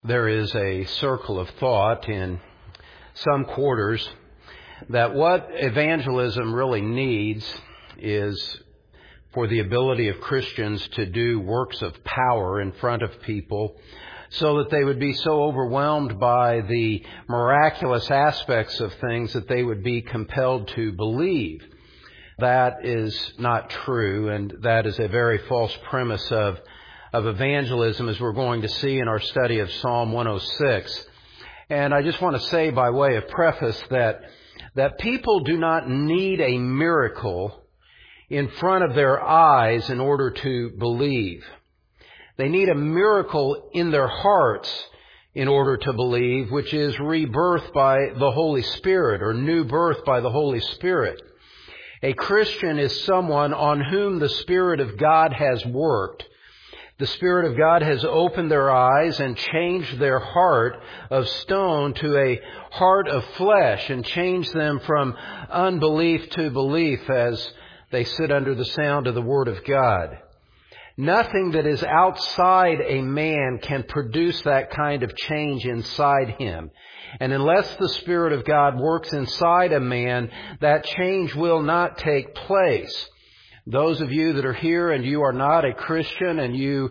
there is a circle of thought in some quarters that what evangelism really needs is for the ability of Christians to do works of power in front of people so that they would be so overwhelmed by the miraculous aspects of things that they would be compelled to believe. That is not true, and that is a very false premise of evangelism, as we're going to see in our study of Psalm 106. And I just want to say by way of preface that people do not need a miracle in front of their eyes in order to believe. They need a miracle in their hearts in order to believe, which is rebirth by the Holy Spirit or new birth by the Holy Spirit. A Christian is someone on whom the Spirit of God has worked. The Spirit of God has opened their eyes and changed their heart of stone to a heart of flesh and changed them from unbelief to belief as they sit under the sound of the Word of God. Nothing that is outside a man can produce that kind of change inside him. And unless the Spirit of God works inside a man, that change will not take place. Those of you that are here and you are not a Christian and you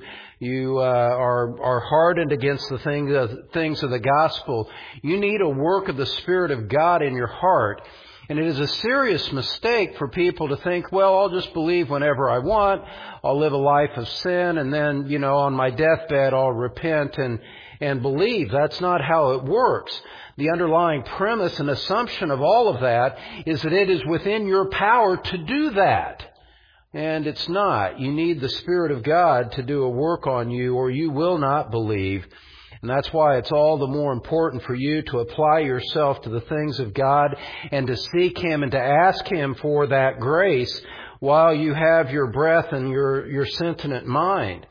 are hardened against the things of the gospel, you need a work of the Spirit of God in your heart. And it is a serious mistake for people to think, well, I'll just believe whenever I want. I'll live a life of sin, and then, on my deathbed, I'll repent and believe. That's not how it works. The underlying premise and assumption of all of that is that it is within your power to do that. And it's not. You need the Spirit of God to do a work on you, or you will not believe. And that's why it's all the more important for you to apply yourself to the things of God and to seek Him and to ask Him for that grace while you have your breath and your sentient mind.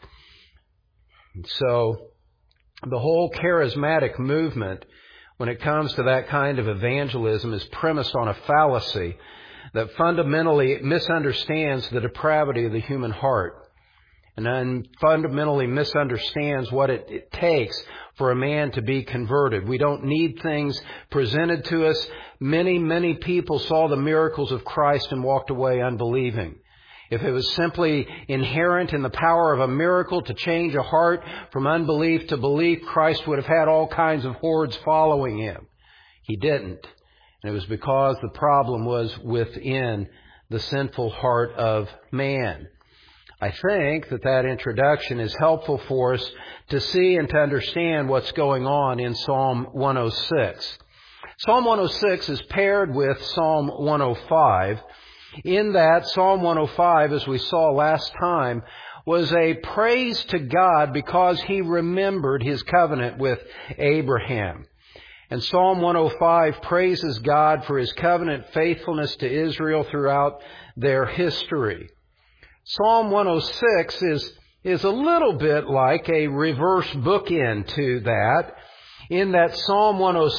So the whole charismatic movement, when it comes to that kind of evangelism, is premised on a fallacy that fundamentally misunderstands the depravity of the human heart and then fundamentally misunderstands what it takes for a man to be converted. We don't need things presented to us. Many people saw the miracles of Christ and walked away unbelieving. If it was simply inherent in the power of a miracle to change a heart from unbelief to belief, Christ would have had all kinds of hordes following Him. He didn't. And it was because the problem was within the sinful heart of man. I think that introduction is helpful for us to see and to understand what's going on in Psalm 106. Psalm 106 is paired with Psalm 105. In that, Psalm 105, as we saw last time, was a praise to God because He remembered His covenant with Abraham. And Psalm 105 praises God for His covenant faithfulness to Israel throughout their history. Psalm 106 is a little bit like a reverse bookend to that, in that Psalm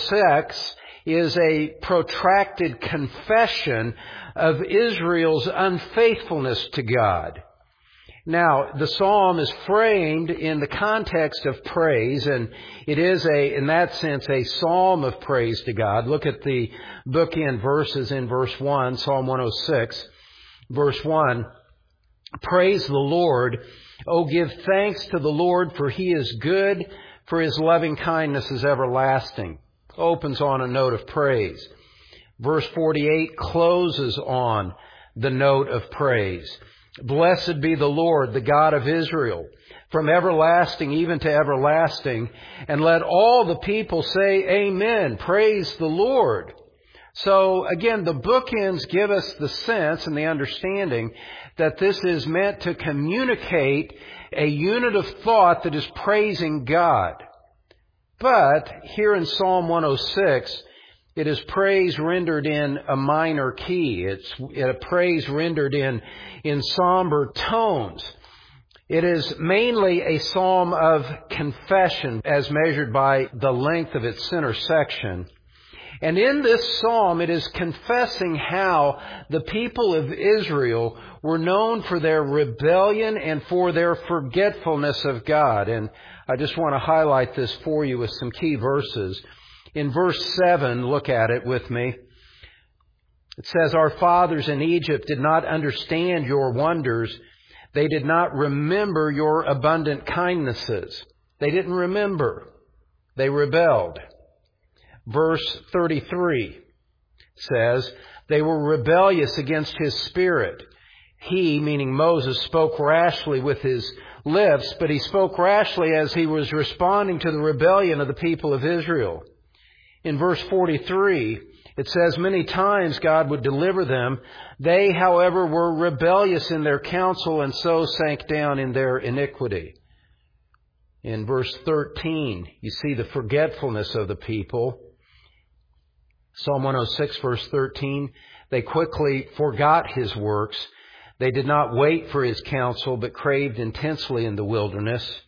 106 is a protracted confession of Israel's unfaithfulness to God. Now, the psalm is framed in the context of praise, and it is in that sense, a psalm of praise to God. Look at the bookend verses in verse 1, Psalm 106, verse 1. Praise the Lord. Oh, give thanks to the Lord, for He is good, for His loving kindness is everlasting. Opens on a note of praise. Verse 48 closes on the note of praise. Blessed be the Lord, the God of Israel, from everlasting even to everlasting. And let all the people say, Amen. Praise the Lord. So again, the bookends give us the sense and the understanding that this is meant to communicate a unit of thought that is praising God. But here in Psalm 106, it is praise rendered in a minor key. It's a praise rendered in somber tones. It is mainly a psalm of confession as measured by the length of its center section. And in this psalm, it is confessing how the people of Israel were known for their rebellion and for their forgetfulness of God. And I just want to highlight this for you with some key verses. In verse 7, look at it with me. It says, "Our fathers in Egypt did not understand your wonders. They did not remember your abundant kindnesses." They didn't remember. They rebelled. Verse 33 says, "They were rebellious against His Spirit. He," meaning Moses, "spoke rashly with his lips," but he spoke rashly as he was responding to the rebellion of the people of Israel. In verse 43, it says, "Many times God would deliver them. They, however, were rebellious in their counsel and so sank down in their iniquity." In verse 13, you see the forgetfulness of the people. Psalm 106, verse 13, "They quickly forgot His works. They did not wait for His counsel, but craved intensely in the wilderness."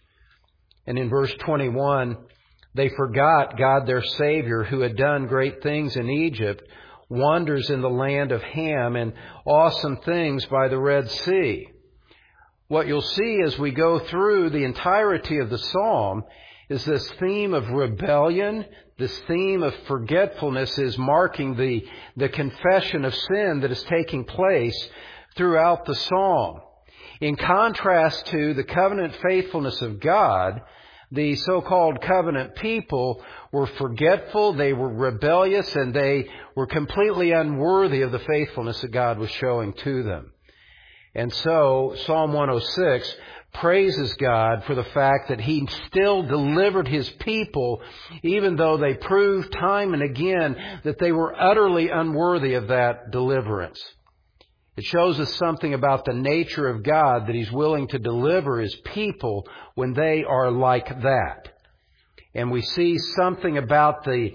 And in verse 21, "They forgot God their Savior, who had done great things in Egypt, wonders in the land of Ham, and awesome things by the Red Sea." What you'll see as we go through the entirety of the psalm is this theme of rebellion, this theme of forgetfulness is marking the confession of sin that is taking place throughout the psalm. In contrast to the covenant faithfulness of God, the so-called covenant people were forgetful, they were rebellious, and they were completely unworthy of the faithfulness that God was showing to them. And so, Psalm 106 praises God for the fact that He still delivered His people, even though they proved time and again that they were utterly unworthy of that deliverance. It shows us something about the nature of God, that He's willing to deliver His people when they are like that. And we see something about the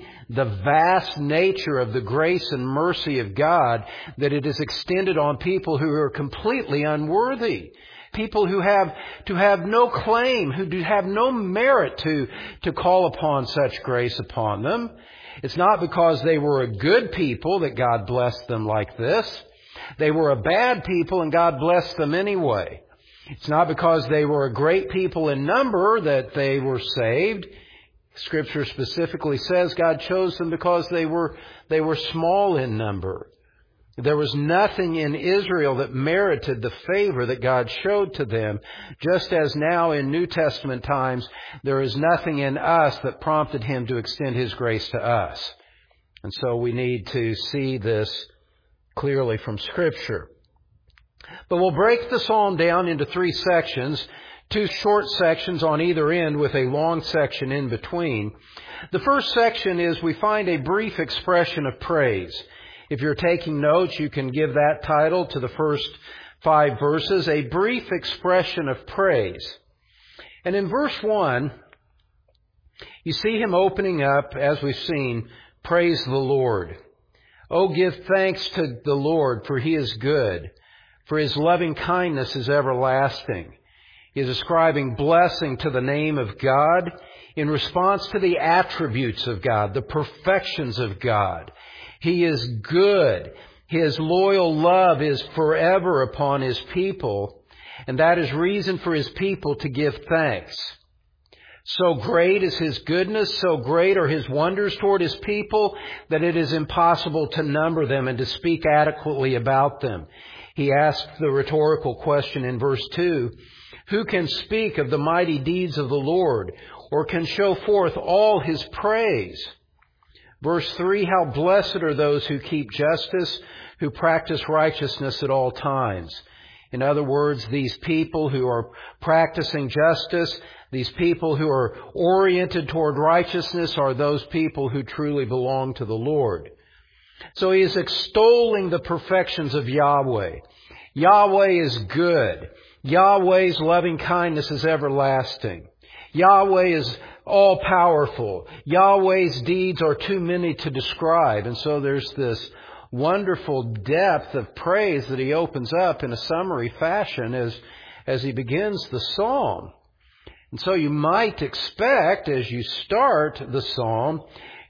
vast nature of the grace and mercy of God, that it is extended on people who are completely unworthy. People who have no claim, who have no merit to call upon such grace upon them. It's not because they were a good people that God blessed them like this. They were a bad people and God blessed them anyway. It's not because they were a great people in number that they were saved. Scripture specifically says God chose them because they were small in number. There was nothing in Israel that merited the favor that God showed to them, just as now in New Testament times, there is nothing in us that prompted Him to extend His grace to us. And so we need to see this clearly from Scripture. But we'll break the psalm down into 3 sections, 2 short sections on either end with a long section in between. The first section is we find a brief expression of praise. If you're taking notes, you can give that title to the first 5 verses, a brief expression of praise. And in verse 1, you see him opening up, as we've seen, praise the Lord. "Oh, give thanks to the Lord, for He is good, for His loving kindness is everlasting." He is ascribing blessing to the name of God in response to the attributes of God, the perfections of God. He is good. His loyal love is forever upon His people, and that is reason for His people to give thanks. So great is His goodness, so great are His wonders toward His people, that it is impossible to number them and to speak adequately about them. He asked the rhetorical question in verse 2, "Who can speak of the mighty deeds of the Lord, or can show forth all His praise?" Verse 3, "How blessed are those who keep justice, who practice righteousness at all times." In other words, these people who are practicing justice, these people who are oriented toward righteousness, are those people who truly belong to the Lord. So he is extolling the perfections of Yahweh. Yahweh is good. Yahweh's loving kindness is everlasting. Yahweh is all-powerful. Yahweh's deeds are too many to describe. And so there's this wonderful depth of praise that he opens up in a summary fashion as he begins the psalm. And so you might expect, as you start the psalm,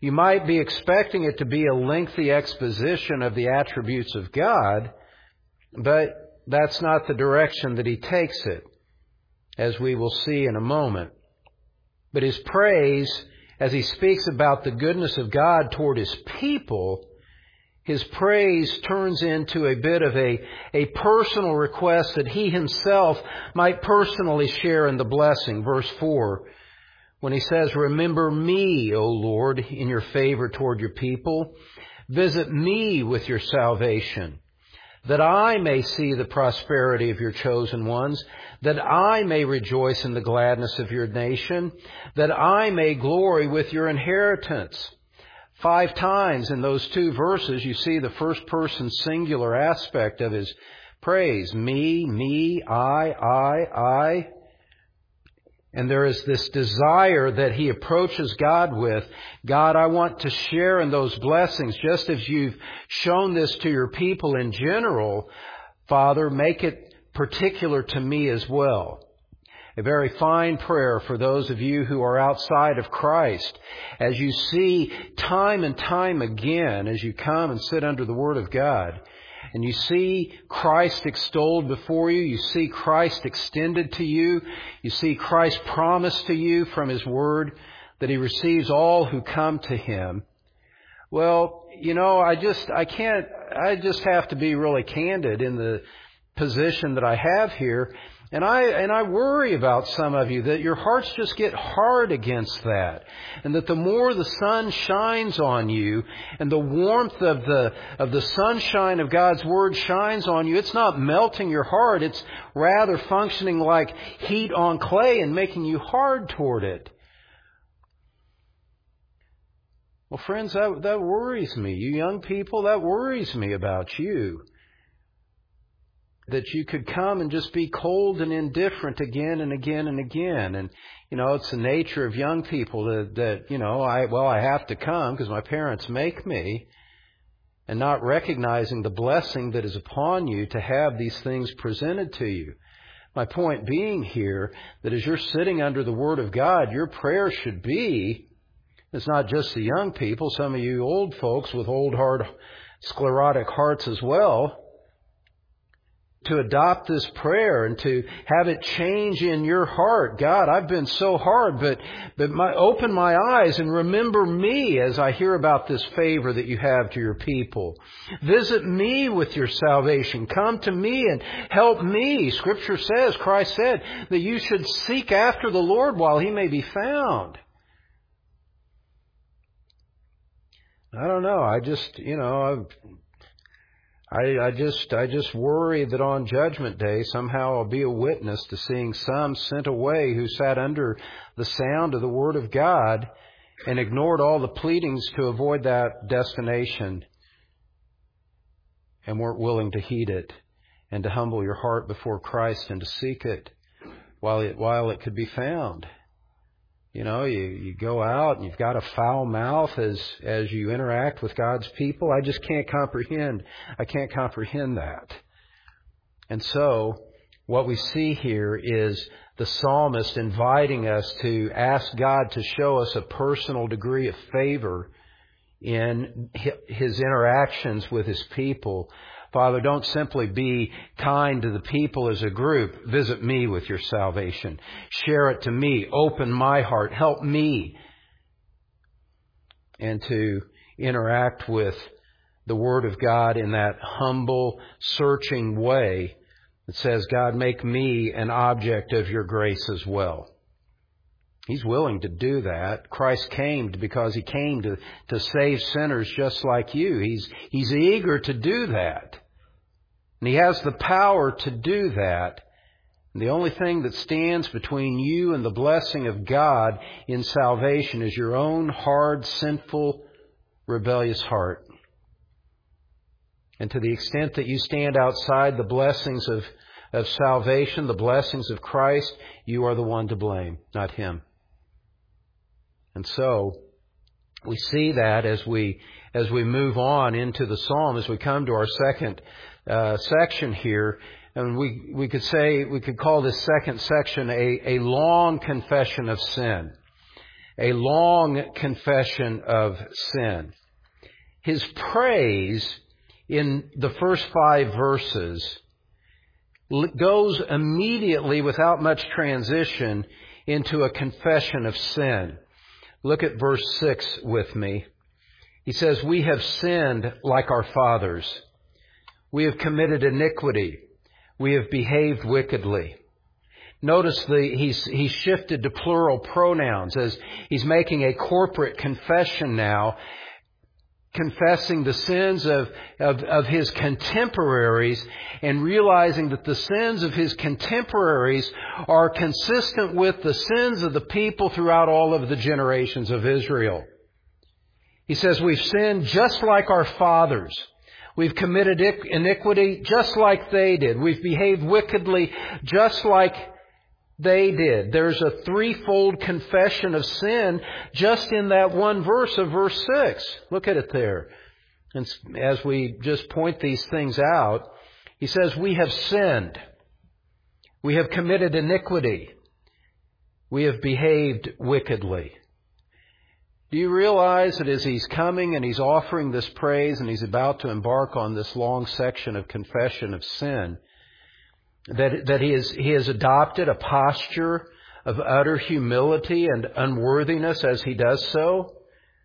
You might be expecting it to be a lengthy exposition of the attributes of God, but that's not the direction that he takes it, as we will see in a moment. But his praise, as he speaks about the goodness of God toward his people, his praise turns into a bit of a personal request that he himself might personally share in the blessing. Verse 4, when he says, "Remember me, O Lord, in your favor toward your people. Visit me with your salvation, that I may see the prosperity of your chosen ones, that I may rejoice in the gladness of your nation, that I may glory with your inheritance." 5 times in those 2 verses, you see the first person singular aspect of his praise. Me, I. And there is this desire that he approaches God with. God, I want to share in those blessings, just as you've shown this to your people in general. Father, make it particular to me as well. A very fine prayer for those of you who are outside of Christ. As you see time and time again, as you come and sit under the Word of God, and you see Christ extolled before you, you see Christ extended to you, you see Christ promised to you from His Word that He receives all who come to Him. Well, I just have to be really candid in the position that I have here. And I worry about some of you that your hearts just get hard against that. And that the more the sun shines on you and the warmth of the sunshine of God's Word shines on you, it's not melting your heart. It's rather functioning like heat on clay and making you hard toward it. Well, friends, that worries me. You young people, that worries me about you. That you could come and just be cold and indifferent again and again and again. And, it's the nature of young people that I have to come because my parents make me. And not recognizing the blessing that is upon you to have these things presented to you. My point being here that as you're sitting under the Word of God, your prayer should be, it's not just the young people, some of you old folks with old, hard, sclerotic hearts as well, to adopt this prayer and to have it change in your heart. God, I've been so hard, but open my eyes and remember me as I hear about this favor that you have to your people. Visit me with your salvation. Come to me and help me. Scripture says, Christ said, that you should seek after the Lord while He may be found. I don't know. I just worry that on Judgment Day, somehow I'll be a witness to seeing some sent away who sat under the sound of the Word of God and ignored all the pleadings to avoid that destination and weren't willing to heed it and to humble your heart before Christ and to seek it while it could be found. You go out and you've got a foul mouth as you interact with God's people. I just can't comprehend. I can't comprehend that. And so what we see here is the psalmist inviting us to ask God to show us a personal degree of favor in His interactions with His people. Father, don't simply be kind to the people as a group. Visit me with your salvation. Share it to me. Open my heart. Help me. And to interact with the Word of God in that humble, searching way that says, God, make me an object of your grace as well. He's willing to do that. Christ came because He came to save sinners just like you. He's eager to do that. And He has the power to do that. And the only thing that stands between you and the blessing of God in salvation is your own hard, sinful, rebellious heart. And to the extent that you stand outside the blessings of salvation, the blessings of Christ, you are the one to blame, not Him. And so we see that as we move on into the psalm, as we come to our second section here, and we could call this second section a long confession of sin. a long confession of sin. His praise in the first 5 verses goes immediately, without much transition, into a confession of sin. Look at verse 6 with me. He says, "We have sinned like our fathers. We have committed iniquity. We have behaved wickedly." Notice he's shifted to plural pronouns as he's making a corporate confession now, confessing the sins of his contemporaries and realizing that the sins of his contemporaries are consistent with the sins of the people throughout all of the generations of Israel. He says, we've sinned just like our fathers. We've committed iniquity just like they did. We've behaved wickedly just like they did. There's a threefold confession of sin just in that one verse of verse 6. Look at it there. And as we just point these things out, he says, we have sinned. We have committed iniquity. We have behaved wickedly. Do you realize that as he's coming and he's offering this praise and he's about to embark on this long section of confession of sin, that he has adopted a posture of utter humility and unworthiness as he does so?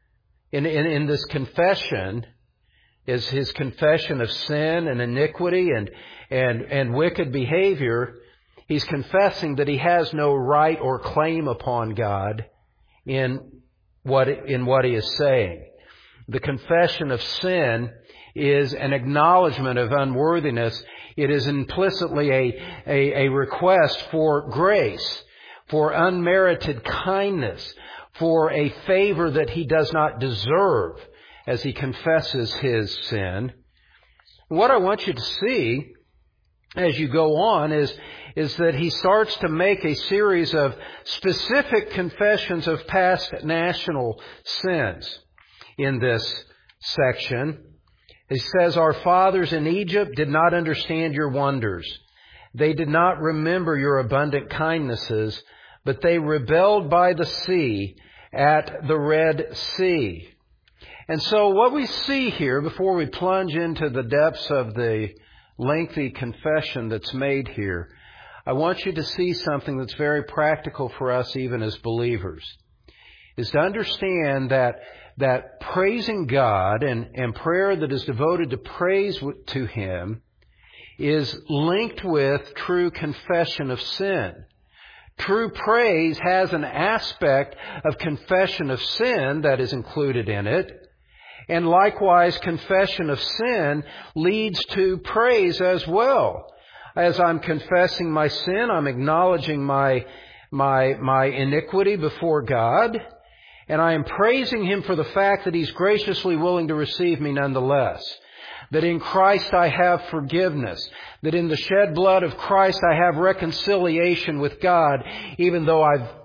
In this confession is his confession of sin and iniquity and wicked behavior. He's confessing that he has no right or claim upon God in what he is saying. The confession of sin is an acknowledgement of unworthiness. It is implicitly a request for grace, for unmerited kindness, for a favor that he does not deserve as he confesses his sin. What I want you to see as you go on is that he starts to make a series of specific confessions of past national sins in this section. He says, our fathers in Egypt did not understand your wonders. They did not remember your abundant kindnesses, but they rebelled by the sea at the Red Sea. And so what we see here, before we plunge into the depths of the lengthy confession that's made here, I want you to see something that's very practical for us even as believers, is to understand that praising God and prayer that is devoted to praise to Him is linked with true confession of sin. True praise has an aspect of confession of sin that is included in it. And likewise, confession of sin leads to praise as well. As I'm confessing my sin, I'm acknowledging my iniquity before God. And I am praising Him for the fact that He's graciously willing to receive me nonetheless. That in Christ I have forgiveness. That in the shed blood of Christ I have reconciliation with God, even though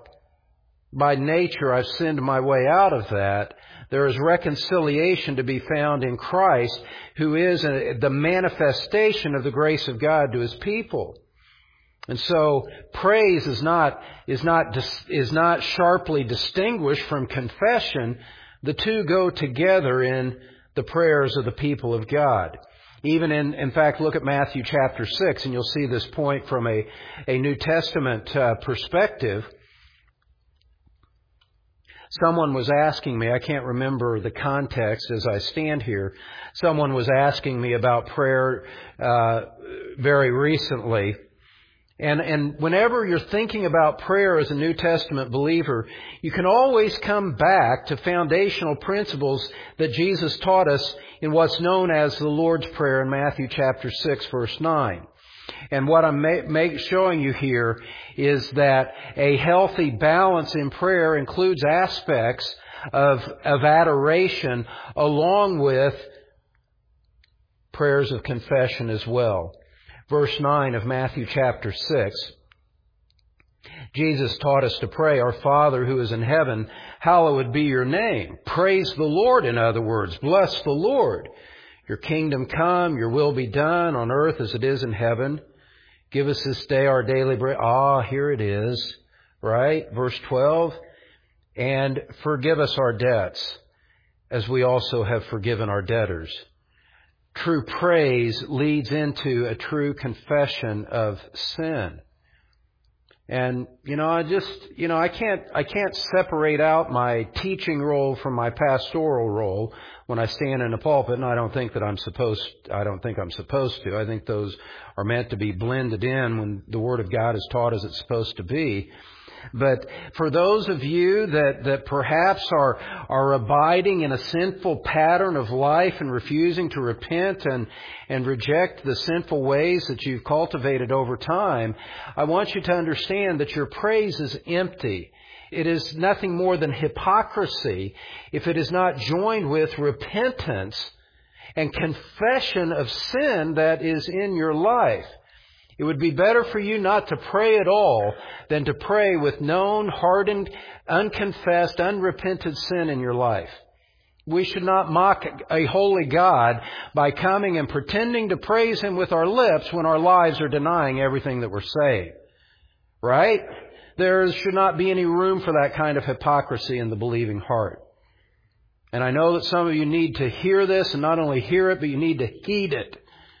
by nature I've sinned my way out of that. There is reconciliation to be found in Christ, who is the manifestation of the grace of God to His people. And so praise is not sharply distinguished from confession. The two go together in the prayers of the people of God. Even in fact, look at Matthew chapter 6, and you'll see this point from a New Testament perspective. Someone was asking me, I can't remember the context as I stand here, someone was asking me about prayer very recently. And whenever you're thinking about prayer as a New Testament believer, you can always come back to foundational principles that Jesus taught us in what's known as the Lord's Prayer in Matthew chapter 6, verse 9. And what I'm showing you here is that a healthy balance in prayer includes aspects of adoration along with prayers of confession as well. Verse 9 of Matthew chapter 6, Jesus taught us to pray, Our Father who is in heaven, hallowed be your name. Praise the Lord, in other words. Bless the Lord. Your kingdom come, your will be done on earth as it is in heaven. Give us this day our daily bread. Here it is, right? Verse 12. and forgive us our debts, as we also have forgiven our debtors. True praise leads into a true confession of sin. And, I can't separate out my teaching role from my pastoral role when I stand in a pulpit, and I don't think I'm supposed to. I think those are meant to be blended in when the Word of God is taught as it's supposed to be. But for those of you that perhaps are abiding in a sinful pattern of life and refusing to repent and reject the sinful ways that you've cultivated over time, I want you to understand that your praise is empty. It is nothing more than hypocrisy if it is not joined with repentance and confession of sin that is in your life. It would be better for you not to pray at all than to pray with known, hardened, unconfessed, unrepented sin in your life. We should not mock a holy God by coming and pretending to praise Him with our lips when our lives are denying everything that we're saying. Right? There should not be any room for that kind of hypocrisy in the believing heart. And I know that some of you need to hear this, and not only hear it, but you need to heed it.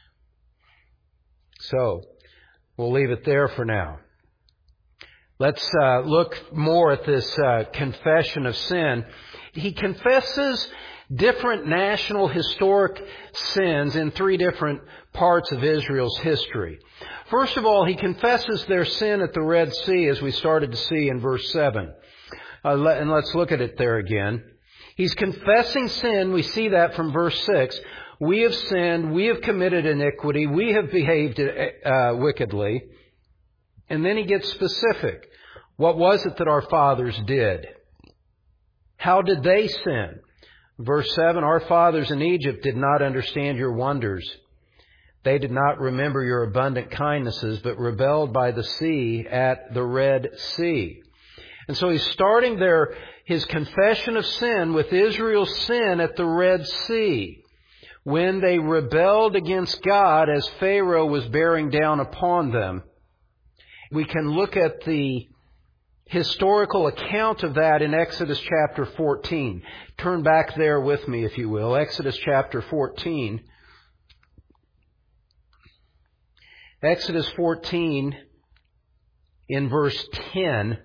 So, we'll leave it there for now. Let's look more at this confession of sin. He confesses different national historic sins in three different parts of Israel's history. First of all, he confesses their sin at the Red Sea, as we started to see in verse 7. And let's look at it there again. He's confessing sin. We see that from verse 6. We have sinned, we have committed iniquity, we have behaved wickedly. And then he gets specific. What was it that our fathers did? How did they sin? Verse 7, our fathers in Egypt did not understand your wonders. They did not remember your abundant kindnesses, but rebelled by the sea at the Red Sea. And so he's starting there his confession of sin with Israel's sin at the Red Sea, when they rebelled against God as Pharaoh was bearing down upon them. We can look at the historical account of that in Exodus chapter 14. Turn back there with me, if you will. Exodus chapter 14. Exodus 14 in verse 10.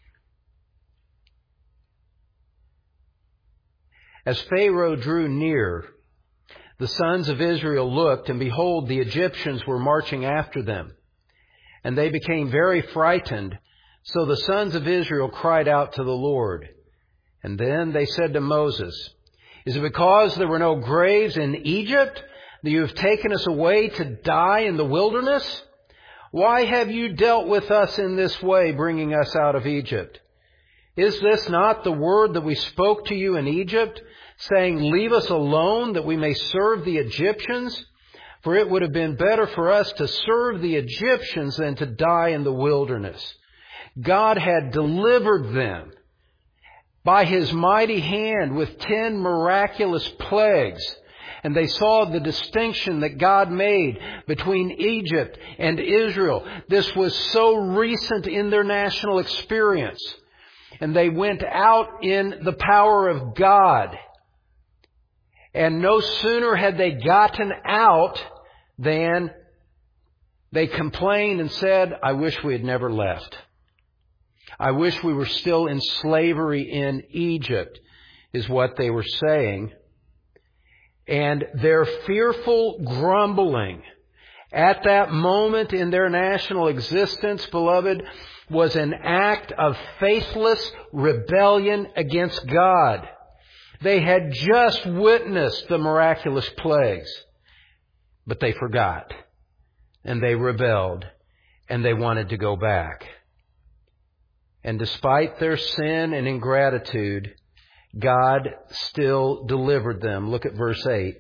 As Pharaoh drew near, the sons of Israel looked, and behold, the Egyptians were marching after them. And they became very frightened. So the sons of Israel cried out to the Lord. And then they said to Moses, is it because there were no graves in Egypt that you have taken us away to die in the wilderness? Why have you dealt with us in this way, bringing us out of Egypt? Is this not the word that we spoke to you in Egypt, saying, leave us alone that we may serve the Egyptians? For it would have been better for us to serve the Egyptians than to die in the wilderness. God had delivered them by His mighty hand with 10 miraculous plagues. And they saw the distinction that God made between Egypt and Israel. This was so recent in their national experience. And they went out in the power of God. And no sooner had they gotten out than they complained and said, I wish we had never left. I wish we were still in slavery in Egypt, is what they were saying. And their fearful grumbling at that moment in their national existence, beloved, was an act of faithless rebellion against God. They had just witnessed the miraculous plagues, but they forgot, and they rebelled, and they wanted to go back. And despite their sin and ingratitude, God still delivered them. Look at verse 8.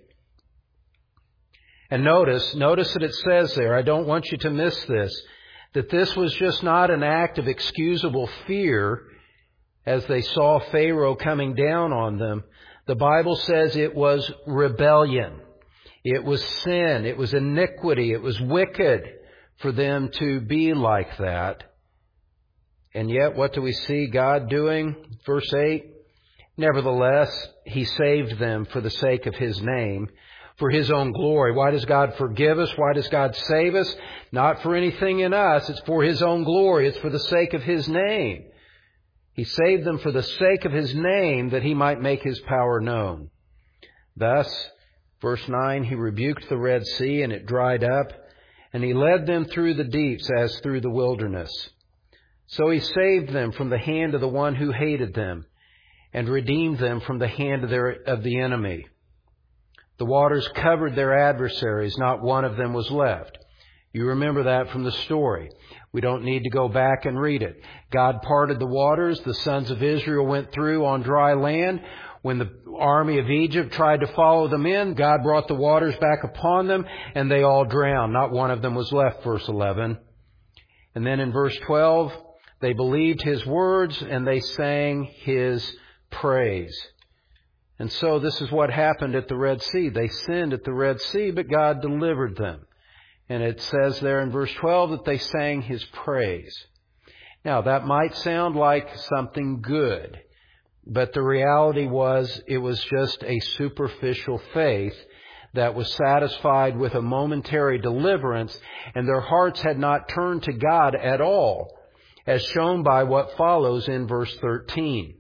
And notice that it says there, I don't want you to miss this, that this was just not an act of excusable fear as they saw Pharaoh coming down on them. The Bible says it was rebellion. It was sin. It was iniquity. It was wicked for them to be like that. And yet, what do we see God doing? Verse 8, nevertheless, He saved them for the sake of His name, for His own glory. Why does God forgive us? Why does God save us? Not for anything in us. It's for His own glory. It's for the sake of His name. He saved them for the sake of His name, that He might make His power known. Thus, verse 9, He rebuked the Red Sea, and it dried up, and He led them through the deeps as through the wilderness. So He saved them from the hand of the one who hated them, and redeemed them from the hand of the enemy. The waters covered their adversaries, not one of them was left. You remember that from the story. We don't need to go back and read it. God parted the waters. The sons of Israel went through on dry land. When the army of Egypt tried to follow them in, God brought the waters back upon them, and they all drowned. Not one of them was left, verse 11. And then in verse 12, they believed His words, and they sang His praise. And so this is what happened at the Red Sea. They sinned at the Red Sea, but God delivered them. And it says there in verse 12 that they sang His praise. Now, that might sound like something good, but the reality was it was just a superficial faith that was satisfied with a momentary deliverance, and their hearts had not turned to God at all, as shown by what follows in verse 13.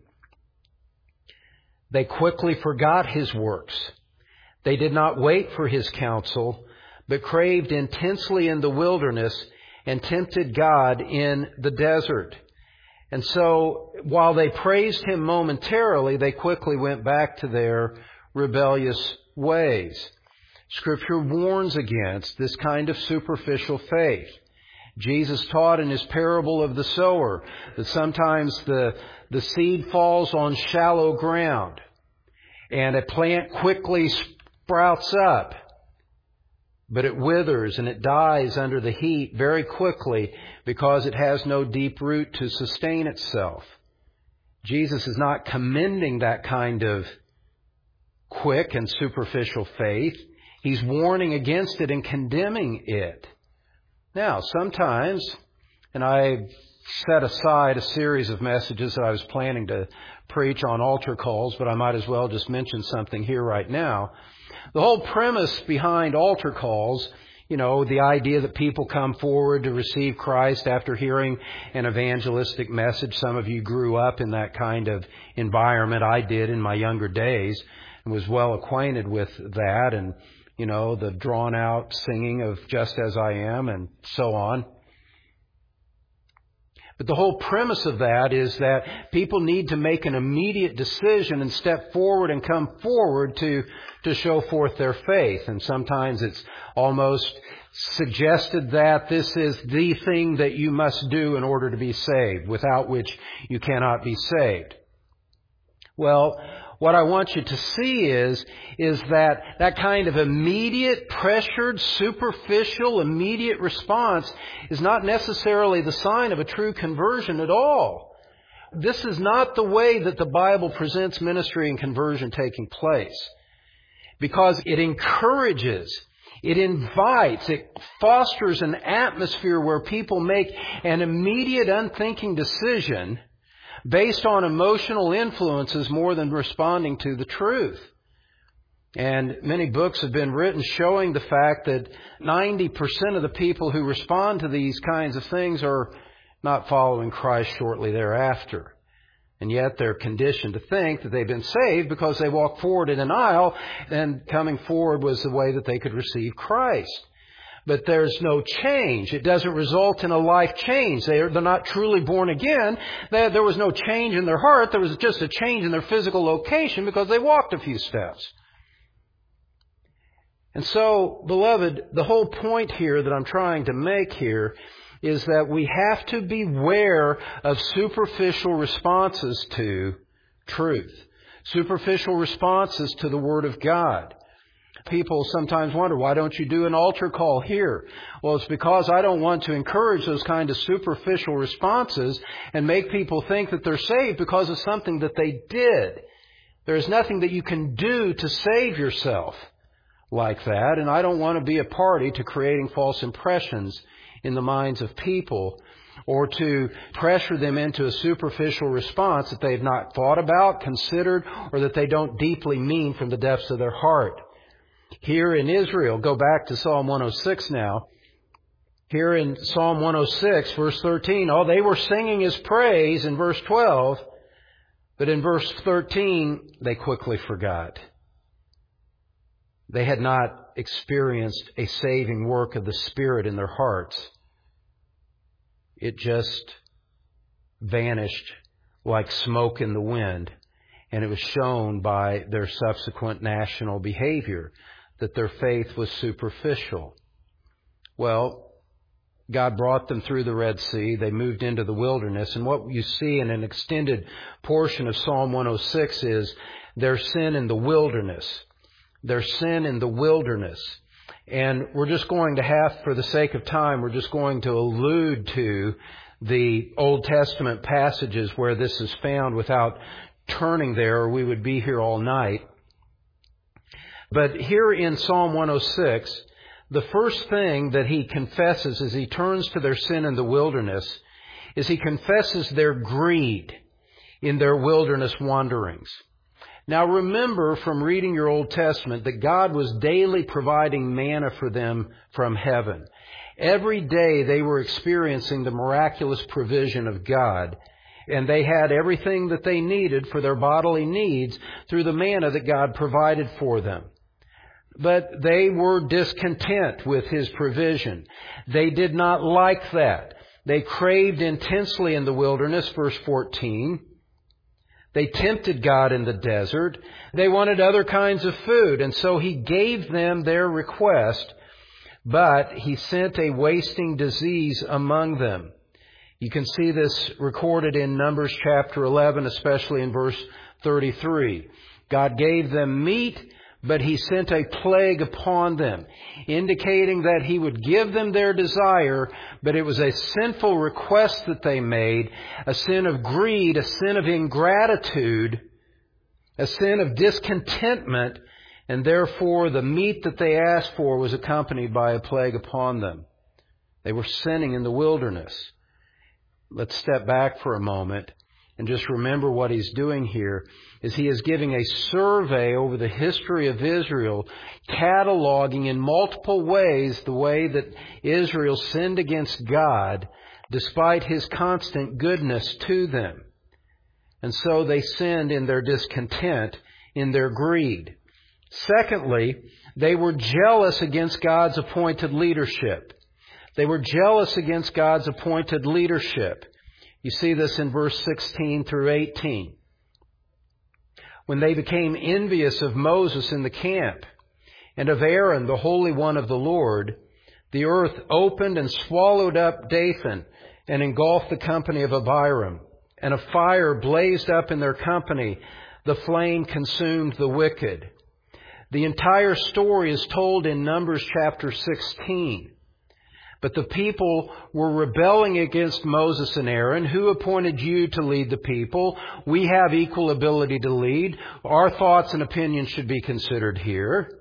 They quickly forgot His works. They did not wait for His counsel, but craved intensely in the wilderness and tempted God in the desert. And so, while they praised Him momentarily, they quickly went back to their rebellious ways. Scripture warns against this kind of superficial faith. Jesus taught in His parable of the sower that sometimes the seed falls on shallow ground, and a plant quickly sprouts up, but it withers and it dies under the heat very quickly because it has no deep root to sustain itself. Jesus is not commending that kind of quick and superficial faith. He's warning against it and condemning it. Now, sometimes, and I set aside a series of messages that I was planning to preach on altar calls, but I might as well just mention something here right now. The whole premise behind altar calls, the idea that people come forward to receive Christ after hearing an evangelistic message. Some of you grew up in that kind of environment. I did in my younger days and was well acquainted with that, and the drawn out singing of Just As I Am and so on. But the whole premise of that is that people need to make an immediate decision and step forward and come forward to show forth their faith. And sometimes it's almost suggested that this is the thing that you must do in order to be saved, without which you cannot be saved. Well, what I want you to see is that kind of immediate, pressured, superficial, immediate response is not necessarily the sign of a true conversion at all. This is not the way that the Bible presents ministry and conversion taking place, because it encourages, it invites, it fosters an atmosphere where people make an immediate, unthinking decision based on emotional influences more than responding to the truth. And many books have been written showing the fact that 90% of the people who respond to these kinds of things are not following Christ shortly thereafter. And yet they're conditioned to think that they've been saved because they walked forward in an aisle, and coming forward was the way that they could receive Christ. But there's no change. It doesn't result in a life change. They're not truly born again. There was no change in their heart. There was just a change in their physical location because they walked a few steps. And so, beloved, the whole point here that I'm trying to make here is that we have to beware of superficial responses to truth, superficial responses to the Word of God. People sometimes wonder, why don't you do an altar call here? Well, it's because I don't want to encourage those kind of superficial responses and make people think that they're saved because of something that they did. There is nothing that you can do to save yourself like that, and I don't want to be a party to creating false impressions in the minds of people or to pressure them into a superficial response that they have not thought about, considered, or that they don't deeply mean from the depths of their heart. Here in Israel, go back to Psalm 106 now. Here in Psalm 106, verse 13, they were singing His praise in verse 12, but in verse 13, they quickly forgot. They had not experienced a saving work of the Spirit in their hearts. It just vanished like smoke in the wind, and it was shown by their subsequent national behavior that their faith was superficial. Well, God brought them through the Red Sea. They moved into the wilderness. And what you see in an extended portion of Psalm 106 is their sin in the wilderness. Their sin in the wilderness. And we're just going to have, for the sake of time, we're just going to allude to the Old Testament passages where this is found without turning there, or we would be here all night. But here in Psalm 106, the first thing that he confesses as he turns to their sin in the wilderness is he confesses their greed in their wilderness wanderings. Now remember from reading your Old Testament that God was daily providing manna for them from heaven. Every day they were experiencing the miraculous provision of God, and they had everything that they needed for their bodily needs through the manna that God provided for them. But they were discontent with His provision. They did not like that. They craved intensely in the wilderness, verse 14. They tempted God in the desert. They wanted other kinds of food, and so He gave them their request, but He sent a wasting disease among them. You can see this recorded in Numbers chapter 11, especially in verse 33. God gave them meat, but He sent a plague upon them, indicating that He would give them their desire, but it was a sinful request that they made, a sin of greed, a sin of ingratitude, a sin of discontentment, and therefore the meat that they asked for was accompanied by a plague upon them. They were sinning in the wilderness. Let's step back for a moment and just remember what He's doing here is He is giving a survey over the history of Israel, cataloging in multiple ways the way that Israel sinned against God despite His constant goodness to them. And so they sinned in their discontent, in their greed. Secondly, they were jealous against God's appointed leadership. They were jealous against God's appointed leadership. You see this in verse 16 through 18. When they became envious of Moses in the camp and of Aaron, the Holy One of the Lord, the earth opened and swallowed up Dathan and engulfed the company of Abiram. And a fire blazed up in their company. The flame consumed the wicked. The entire story is told in Numbers chapter 16. But the people were rebelling against Moses and Aaron. Who appointed you to lead the people? We have equal ability to lead. Our thoughts and opinions should be considered here.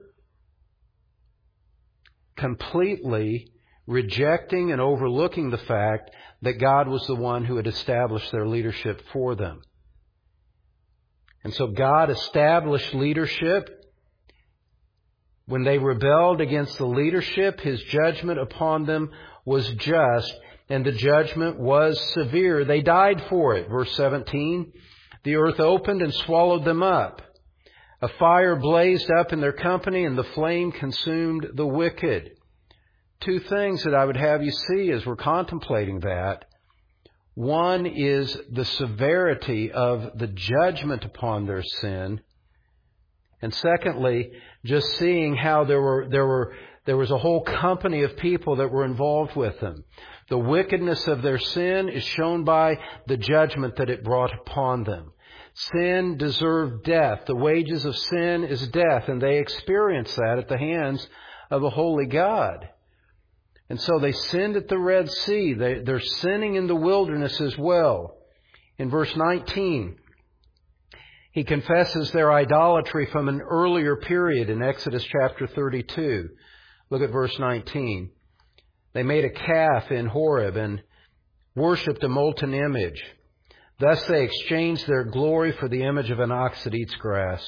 Completely rejecting and overlooking the fact that God was the one who had established their leadership for them. And so God established leadership. When they rebelled against the leadership, His judgment upon them was just, and the judgment was severe. They died for it. Verse 17, the earth opened and swallowed them up. A fire blazed up in their company, and the flame consumed the wicked. Two things that I would have you see as we're contemplating that. One is the severity of the judgment upon their sin. And secondly, just seeing how there was a whole company of people that were involved with them. The wickedness of their sin is shown by the judgment that it brought upon them. Sin deserved death. The wages of sin is death, and they experienced that at the hands of a holy God. And so they sinned at the Red Sea. They're sinning in the wilderness as well. In verse 19, he confesses their idolatry from an earlier period in Exodus chapter 32. Look at verse 19. They made a calf in Horeb, and worshipped a molten image. Thus they exchanged their glory for the image of an ox that eats grass.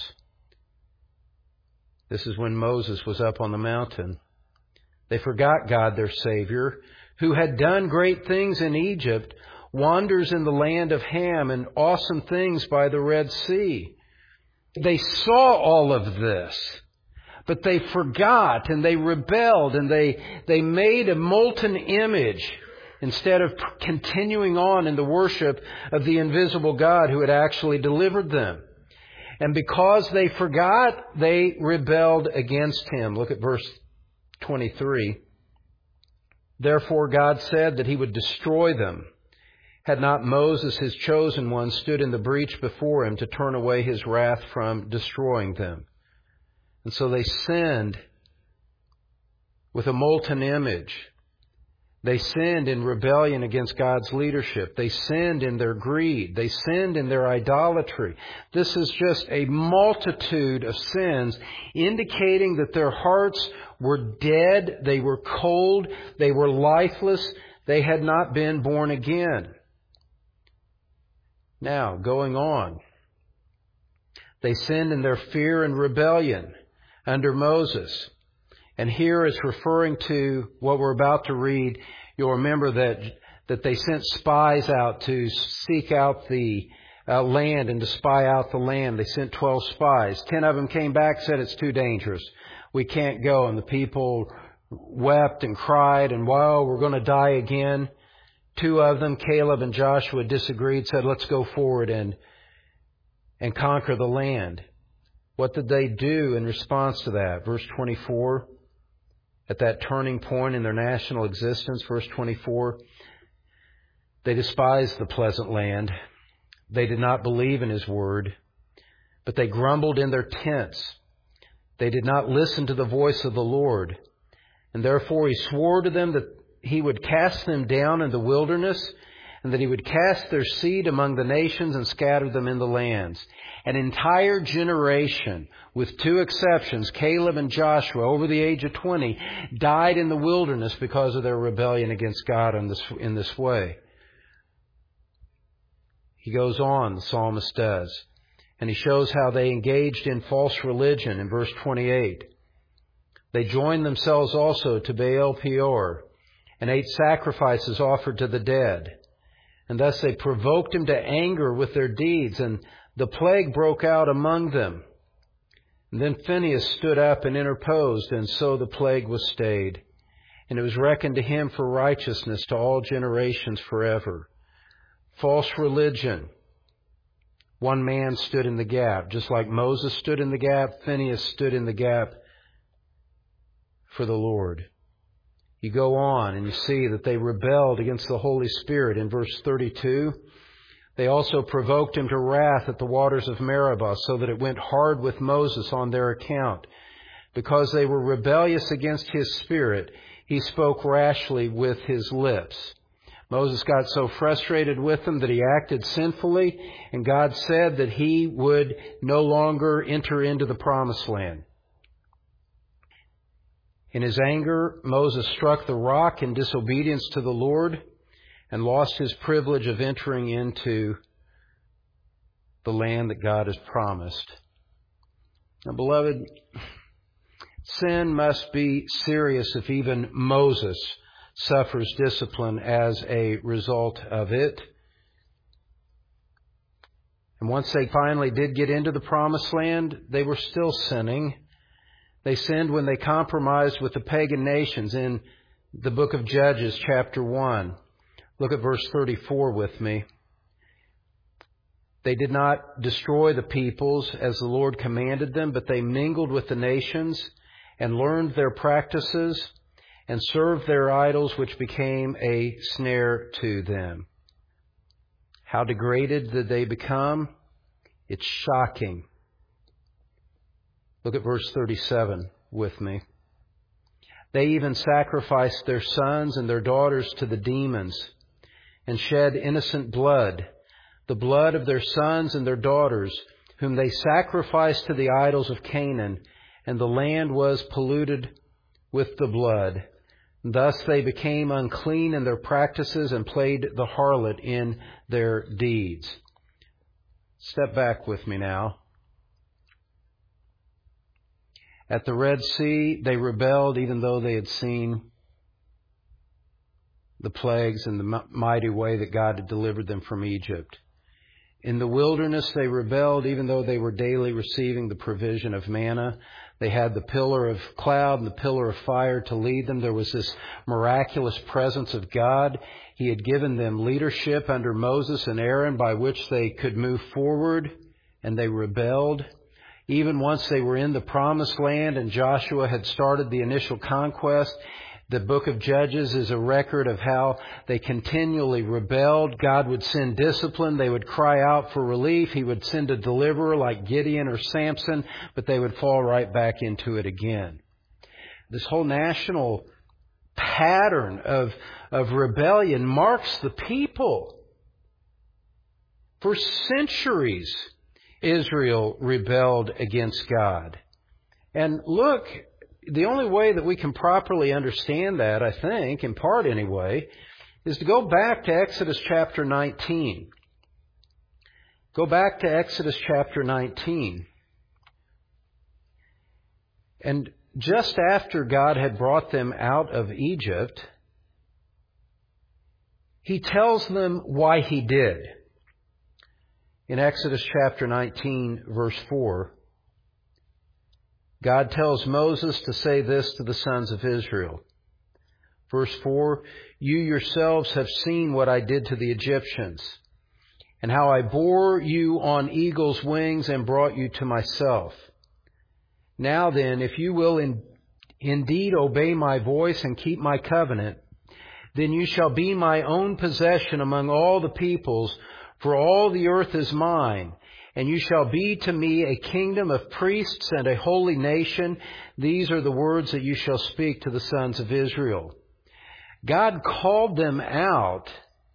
This is when Moses was up on the mountain. They forgot God, their Savior, who had done great things in Egypt, wonders in the land of Ham, and awesome things by the Red Sea. They saw all of this, but they forgot and they rebelled and they made a molten image instead of continuing on in the worship of the invisible God who had actually delivered them. And because they forgot, they rebelled against Him. Look at verse 23. Therefore God said that He would destroy them, had not Moses, His chosen one, stood in the breach before Him to turn away His wrath from destroying them. And so they sinned with a molten image. They sinned in rebellion against God's leadership. They sinned in their greed. They sinned in their idolatry. This is just a multitude of sins indicating that their hearts were dead. They were cold. They were lifeless. They had not been born again. Now, going on. They sinned in their fear and rebellion under Moses. And here it's referring to what we're about to read. You'll remember that they sent spies out to seek out the land and to spy out the land. They sent 12 spies. 10 of them came back and said, it's too dangerous. We can't go. And the people wept and cried and, wow, we're going to die again. 2 of them, Caleb and Joshua, disagreed, said, let's go forward and conquer the land. What did they do in response to that? Verse 24. At that turning point in their national existence, verse 24, they despised the pleasant land. They did not believe in His word, but they grumbled in their tents. They did not listen to the voice of the Lord. And therefore He swore to them that He would cast them down in the wilderness, and that He would cast their seed among the nations and scatter them in the lands. An entire generation, with 2 exceptions, Caleb and Joshua, over the age of 20, died in the wilderness because of their rebellion against God in this way. He goes on, the psalmist does, and he shows how they engaged in false religion in verse 28. They joined themselves also to Baal Peor and ate sacrifices offered to the dead. And thus they provoked Him to anger with their deeds, and the plague broke out among them. And then Phinehas stood up and interposed, and so the plague was stayed. And it was reckoned to him for righteousness to all generations forever. False religion. One man stood in the gap. Just like Moses stood in the gap, Phinehas stood in the gap for the Lord. You go on and you see that they rebelled against the Holy Spirit in verse 32. They also provoked Him to wrath at the waters of Meribah, so that it went hard with Moses on their account. Because they were rebellious against His Spirit, He spoke rashly with His lips. Moses got so frustrated with them that he acted sinfully, and God said that He would no longer enter into the promised land. In his anger, Moses struck the rock in disobedience to the Lord and lost his privilege of entering into the land that God has promised. Now, beloved, sin must be serious if even Moses suffers discipline as a result of it. And once they finally did get into the promised land, they were still sinning. They sinned when they compromised with the pagan nations in the book of Judges, chapter 1. Look at verse 34 with me. They did not destroy the peoples as the Lord commanded them, but they mingled with the nations and learned their practices and served their idols, which became a snare to them. How degraded did they become? It's shocking. Look at verse 37 with me. They even sacrificed their sons and their daughters to the demons and shed innocent blood, the blood of their sons and their daughters, whom they sacrificed to the idols of Canaan, and the land was polluted with the blood. Thus they became unclean in their practices and played the harlot in their deeds. Step back with me now. At the Red Sea, they rebelled even though they had seen the plagues and the mighty way that God had delivered them from Egypt. In the wilderness, they rebelled even though they were daily receiving the provision of manna. They had the pillar of cloud and the pillar of fire to lead them. There was this miraculous presence of God. He had given them leadership under Moses and Aaron by which they could move forward, and they rebelled. Even once they were in the promised land and Joshua had started the initial conquest, the book of Judges is a record of how they continually rebelled. God would send discipline. They would cry out for relief. He would send a deliverer like Gideon or Samson, but they would fall right back into it again. This whole national pattern of rebellion marks the people. For centuries, Israel rebelled against God. And look, the only way that we can properly understand that, I think, in part anyway, is to go back to Exodus chapter 19. Go back to Exodus chapter 19. And just after God had brought them out of Egypt, He tells them why He did. In Exodus chapter 19, verse 4, God tells Moses to say this to the sons of Israel. Verse 4, "You yourselves have seen what I did to the Egyptians, and how I bore you on eagle's wings and brought you to myself. Now then, if you will indeed obey my voice and keep my covenant, then you shall be my own possession among all the peoples, for all the earth is mine. And you shall be to me a kingdom of priests and a holy nation. These are the words that you shall speak to the sons of Israel." God called them out.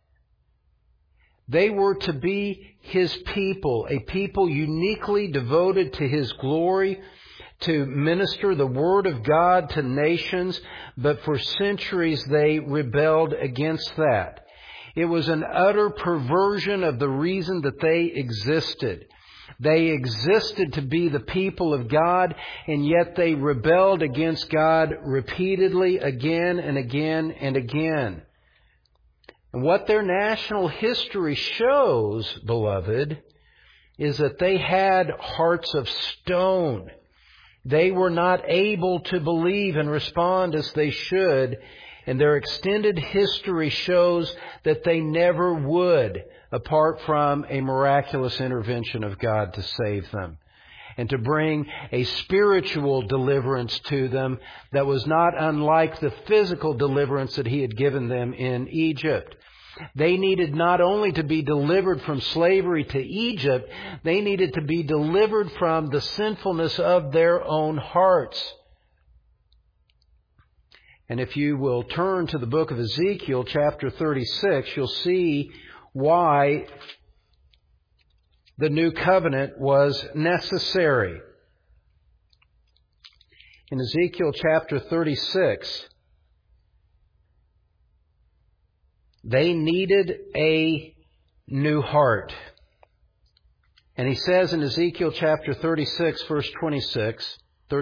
They were to be His people, a people uniquely devoted to His glory, to minister the Word of God to nations. But for centuries they rebelled against that. It was an utter perversion of the reason that they existed. They existed to be the people of God, and yet they rebelled against God repeatedly again and again and again. And what their national history shows, beloved, is that they had hearts of stone. They were not able to believe and respond as they should. And their extended history shows that they never would, apart from a miraculous intervention of God to save them and to bring a spiritual deliverance to them that was not unlike the physical deliverance that He had given them in Egypt. They needed not only to be delivered from slavery to Egypt, they needed to be delivered from the sinfulness of their own hearts. And if you will turn to the book of Ezekiel, chapter 36, you'll see why the new covenant was necessary. In Ezekiel chapter 36, they needed a new heart. And He says in Ezekiel chapter 36, verse 26,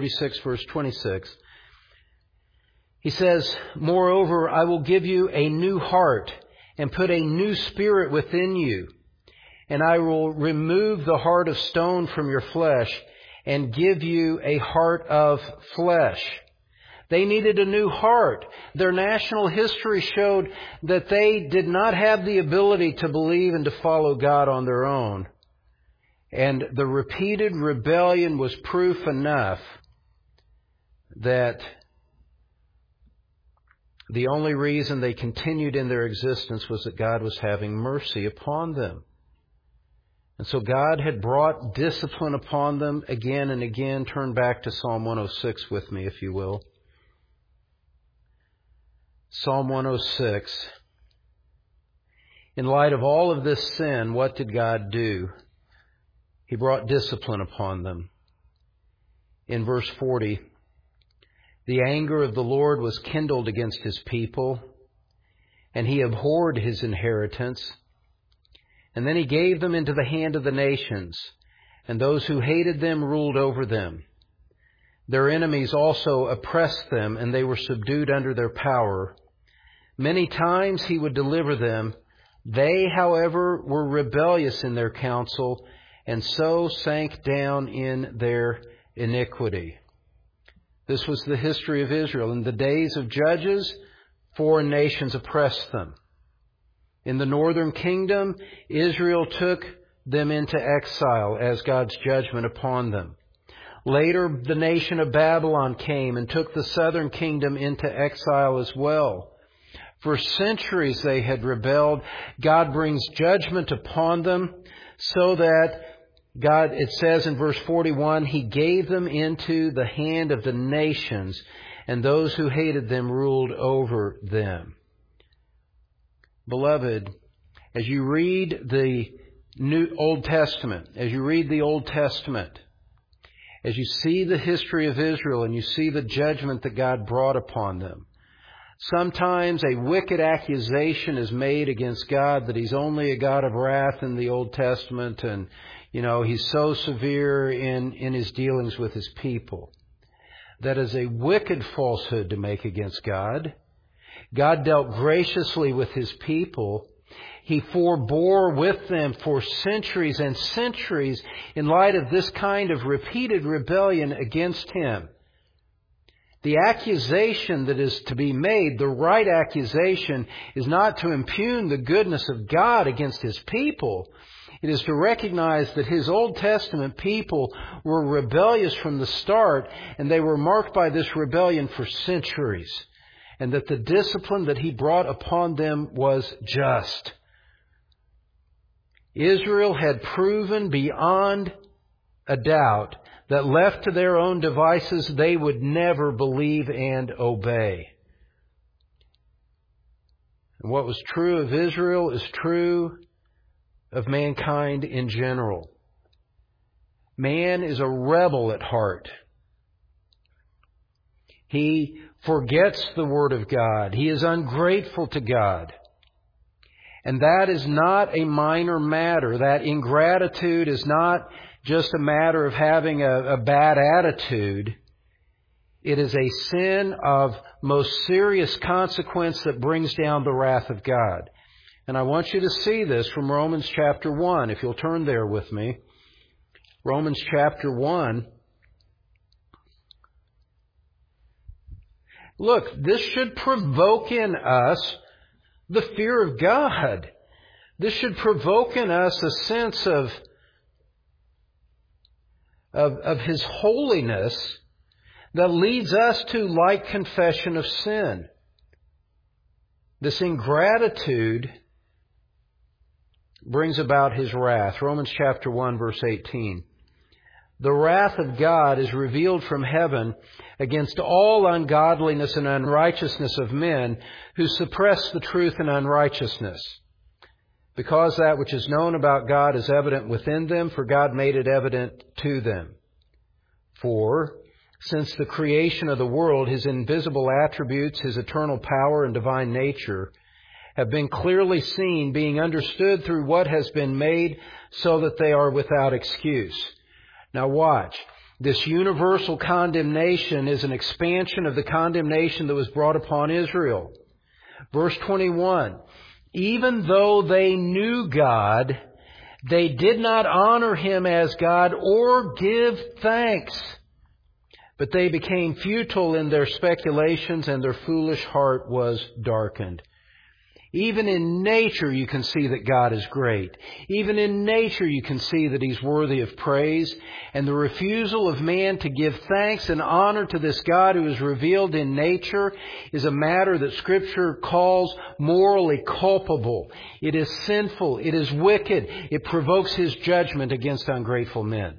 He says, "Moreover, I will give you a new heart and put a new spirit within you. And I will remove the heart of stone from your flesh and give you a heart of flesh." They needed a new heart. Their national history showed that they did not have the ability to believe and to follow God on their own. And the repeated rebellion was proof enough that the only reason they continued in their existence was that God was having mercy upon them. And so God had brought discipline upon them again and again. Turn back to Psalm 106 with me, if you will. Psalm 106. In light of all of this sin, what did God do? He brought discipline upon them. In verse 40, The anger of the Lord was kindled against His people, and He abhorred His inheritance. And then He gave them into the hand of the nations, and those who hated them ruled over them. Their enemies also oppressed them, and they were subdued under their power. Many times He would deliver them. They, however, were rebellious in their counsel, and so sank down in their iniquity. This was the history of Israel. In the days of Judges, foreign nations oppressed them. In the northern kingdom, Israel took them into exile as God's judgment upon them. Later, the nation of Babylon came and took the southern kingdom into exile as well. For centuries they had rebelled. God brings judgment upon them so that God, it says in verse 41, He gave them into the hand of the nations, and those who hated them ruled over them. Beloved, as you read the Old Testament, as you see the history of Israel and you see the judgment that God brought upon them, sometimes a wicked accusation is made against God that He's only a God of wrath in the Old Testament, and He's so severe in His dealings with His people. That is a wicked falsehood to make against God. God dealt graciously with His people. He forbore with them for centuries and centuries in light of this kind of repeated rebellion against Him. The accusation that is to be made, the right accusation, is not to impugn the goodness of God against His people. It is to recognize that His Old Testament people were rebellious from the start, and they were marked by this rebellion for centuries, and that the discipline that He brought upon them was just. Israel had proven beyond a doubt that left to their own devices, they would never believe and obey. And what was true of Israel is true of mankind in general. Man is a rebel at heart. He forgets the Word of God. He is ungrateful to God. And that is not a minor matter. That ingratitude is not just a matter of having a bad attitude. It is a sin of most serious consequence that brings down the wrath of God. And I want you to see this from Romans chapter 1, if you'll turn there with me. Romans chapter 1. Look, this should provoke in us the fear of God. This should provoke in us a sense of His holiness that leads us to like confession of sin. This ingratitude brings about His wrath. Romans chapter 1, verse 18. The wrath of God is revealed from heaven against all ungodliness and unrighteousness of men who suppress the truth in unrighteousness. Because that which is known about God is evident within them, for God made it evident to them. For since the creation of the world, His invisible attributes, His eternal power and divine nature, have been clearly seen, being understood through what has been made, so that they are without excuse. Now watch. This universal condemnation is an expansion of the condemnation that was brought upon Israel. Verse 21, even though they knew God, they did not honor Him as God or give thanks. But they became futile in their speculations, and their foolish heart was darkened. Even in nature you can see that God is great. Even in nature you can see that He's worthy of praise. And the refusal of man to give thanks and honor to this God who is revealed in nature is a matter that Scripture calls morally culpable. It is sinful. It is wicked. It provokes His judgment against ungrateful men.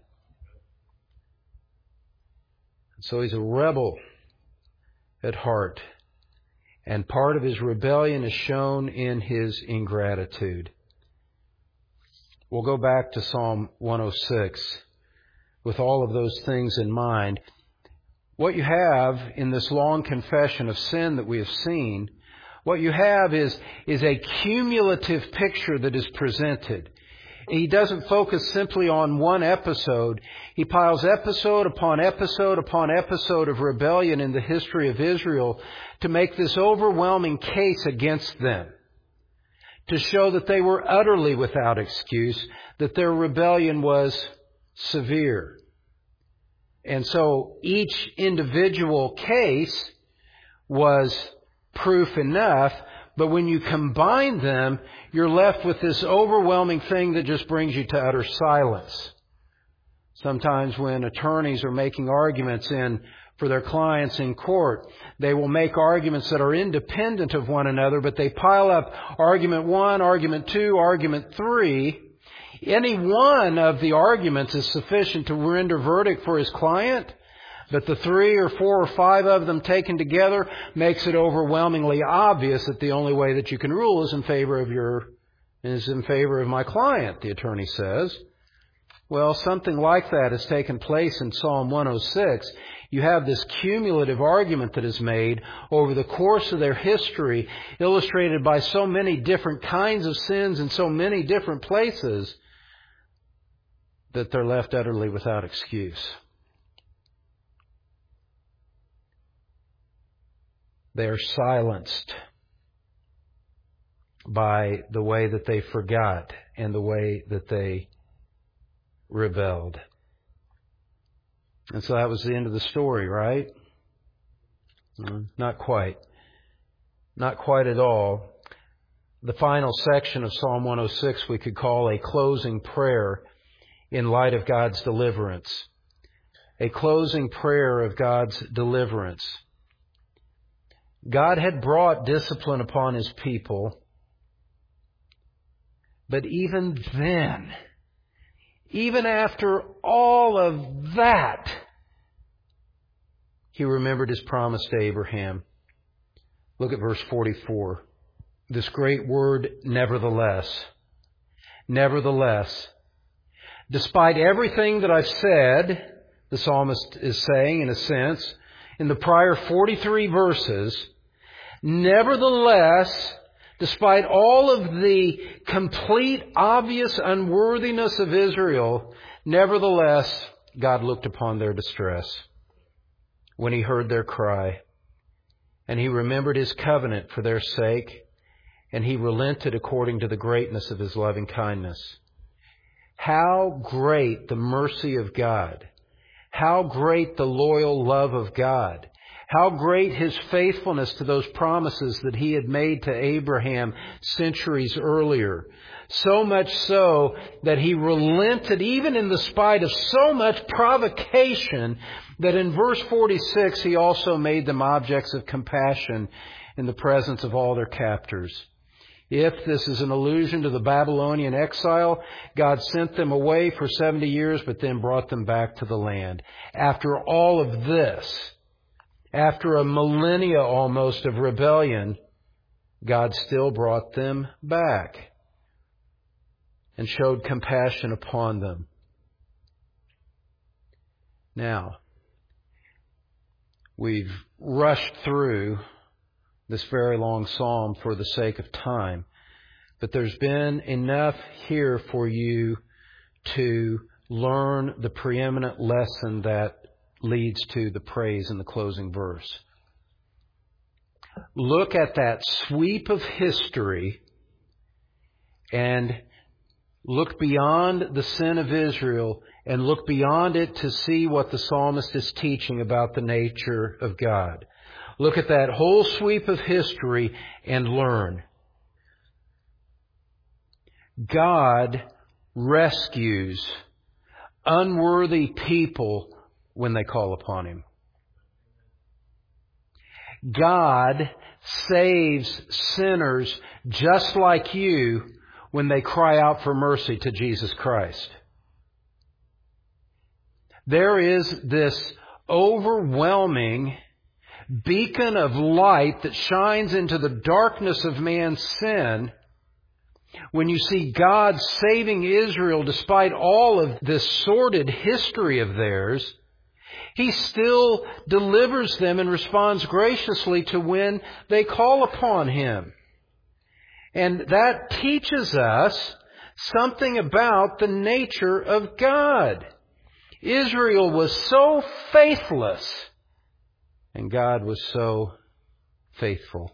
So He's a rebel at heart. And part of His rebellion is shown in His ingratitude. We'll go back to Psalm 106 with all of those things in mind. what you have in this long confession of sin that we have seen, what you have is a cumulative picture that is presented. He doesn't focus simply on one episode. He piles episode upon episode upon episode of rebellion in the history of Israel to make this overwhelming case against them, to show that they were utterly without excuse, that their rebellion was severe. And so each individual case was proof enough, but when you combine them, you're left with this overwhelming thing that just brings you to utter silence. Sometimes when attorneys are making arguments for their clients in court, they will make arguments that are independent of one another, but they pile up argument 1, argument 2, argument 3. Any one of the arguments is sufficient to render verdict for his client, but the 3 or 4 or 5 of them taken together makes it overwhelmingly obvious that the only way that you can rule is in favor of my client, the attorney says. Well, something like that has taken place in Psalm 106. You have this cumulative argument that is made over the course of their history, illustrated by so many different kinds of sins in so many different places, that they're left utterly without excuse. They are silenced by the way that they forgot and the way that they rebelled. And so that was the end of the story, right? Not quite. Not quite at all. The final section of Psalm 106 we could call a closing prayer in light of God's deliverance. A closing prayer of God's deliverance. God had brought discipline upon His people, but even then, even after all of that, He remembered His promise to Abraham. Look at verse 44. This great word, nevertheless. Nevertheless. Despite everything that I've said, the psalmist is saying in a sense, in the prior 43 verses, nevertheless, despite all of the complete, obvious unworthiness of Israel, nevertheless, God looked upon their distress when He heard their cry, and He remembered His covenant for their sake, and He relented according to the greatness of His loving kindness. How great the mercy of God! How great the loyal love of God! How great His faithfulness to those promises that He had made to Abraham centuries earlier. So much so that He relented even in the spite of so much provocation that in verse 46 He also made them objects of compassion in the presence of all their captors. If this is an allusion to the Babylonian exile, God sent them away for 70 years, but then brought them back to the land. After all of this, after a millennia almost of rebellion, God still brought them back and showed compassion upon them. Now, we've rushed through this very long psalm for the sake of time, but there's been enough here for you to learn the preeminent lesson that leads to the praise in the closing verse. Look at that sweep of history and look beyond the sin of Israel and look beyond it to see what the psalmist is teaching about the nature of God. Look at that whole sweep of history and learn. God rescues unworthy people when they call upon Him. God saves sinners just like you when they cry out for mercy to Jesus Christ. There is this overwhelming beacon of light that shines into the darkness of man's sin when you see God saving Israel despite all of this sordid history of theirs. He still delivers them and responds graciously to when they call upon Him. And that teaches us something about the nature of God. Israel was so faithless, and God was so faithful.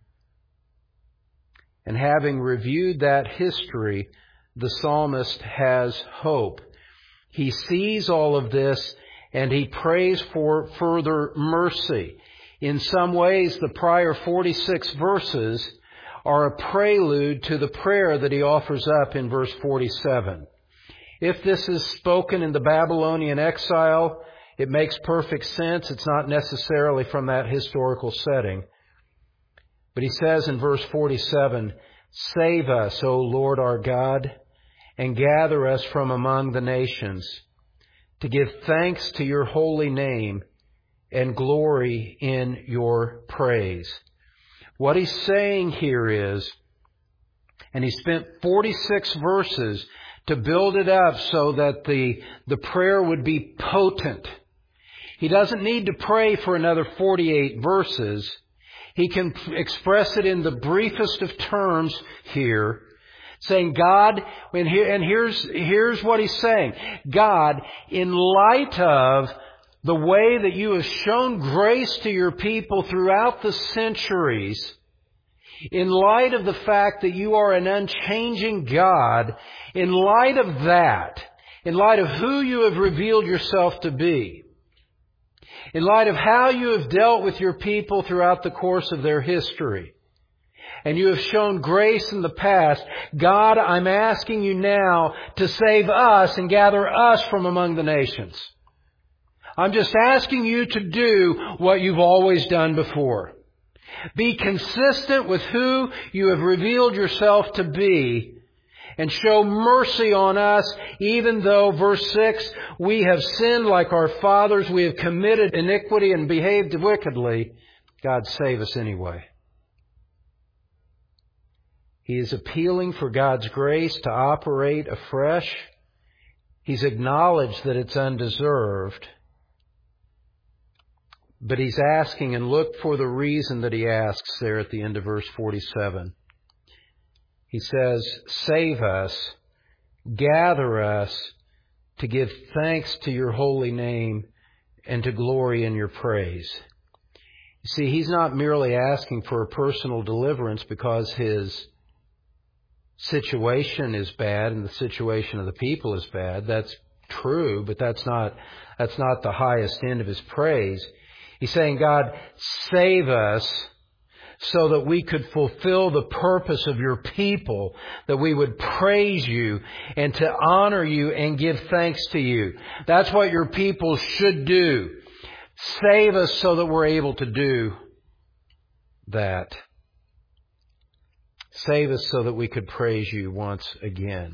And having reviewed that history, the psalmist has hope. He sees all of this and he prays for further mercy. In some ways, the prior 46 verses are a prelude to the prayer that he offers up in verse 47. If this is spoken in the Babylonian exile, it makes perfect sense. It's not necessarily from that historical setting. But he says in verse 47, "Save us, O Lord our God, and gather us from among the nations, to give thanks to your holy name and glory in your praise." What he's saying here is, and he spent 46 verses to build it up so that the prayer would be potent. He doesn't need to pray for another 48 verses. He can express it in the briefest of terms here, saying, God, and here's what he's saying. God, in light of the way that you have shown grace to your people throughout the centuries, in light of the fact that you are an unchanging God, in light of that, in light of who you have revealed yourself to be, in light of how you have dealt with your people throughout the course of their history, and you have shown grace in the past, God, I'm asking you now to save us and gather us from among the nations. I'm just asking you to do what you've always done before. Be consistent with who you have revealed yourself to be, and show mercy on us, even though, verse 6, we have sinned like our fathers, we have committed iniquity and behaved wickedly. God, save us anyway. He is appealing for God's grace to operate afresh. He's acknowledged that it's undeserved. But he's asking, and look for the reason that he asks there at the end of verse 47. He says, "Save us, gather us to give thanks to your holy name and to glory in your praise." You see, he's not merely asking for a personal deliverance because his situation is bad and the situation of the people is bad. That's true, but that's not the highest end of his praise. He's saying, God, save us so that we could fulfill the purpose of your people, that we would praise you and to honor you and give thanks to you. That's what your people should do. Save us so that we're able to do that. Save us so that we could praise you once again.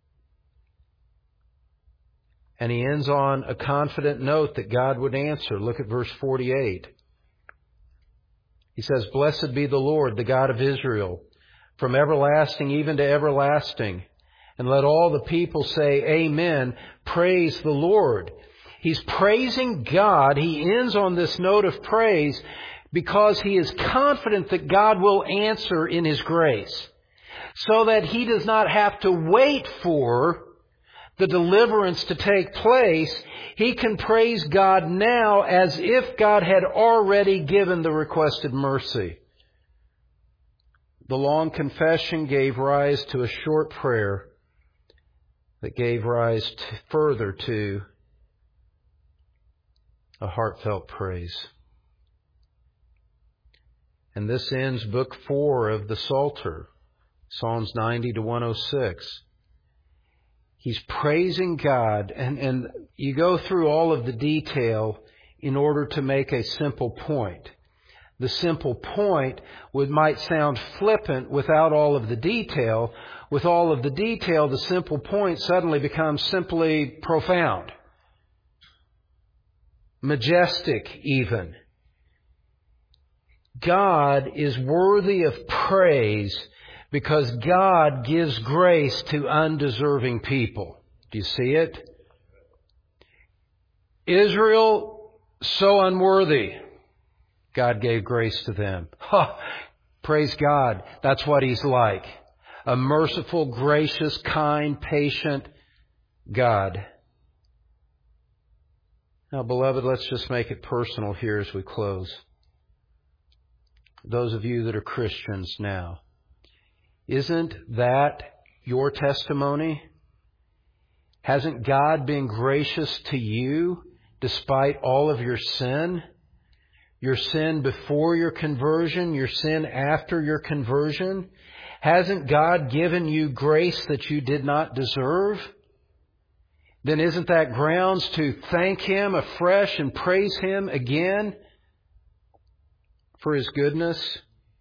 And he ends on a confident note that God would answer. Look at verse 48. He says, "Blessed be the Lord, the God of Israel, from everlasting even to everlasting. And let all the people say, Amen. Praise the Lord." He's praising God. He ends on this note of praise because he is confident that God will answer in his grace, so that he does not have to wait for the deliverance to take place. He can praise God now as if God had already given the requested mercy. The long confession gave rise to a short prayer that gave rise further to a heartfelt praise. And this ends Book 4 of the Psalter, Psalms 90 to 106. He's praising God, and you go through all of the detail in order to make a simple point. The simple point might sound flippant without all of the detail. With all of the detail, the simple point suddenly becomes simply profound, majestic even. God is worthy of praise because God gives grace to undeserving people. Do you see it? Israel, so unworthy, God gave grace to them. Praise God. That's what He's like. A merciful, gracious, kind, patient God. Now, beloved, let's just make it personal here as we close. Those of you that are Christians now, isn't that your testimony? Hasn't God been gracious to you despite all of your sin? Your sin before your conversion, your sin after your conversion? Hasn't God given you grace that you did not deserve? Then isn't that grounds to thank Him afresh and praise Him again for His goodness?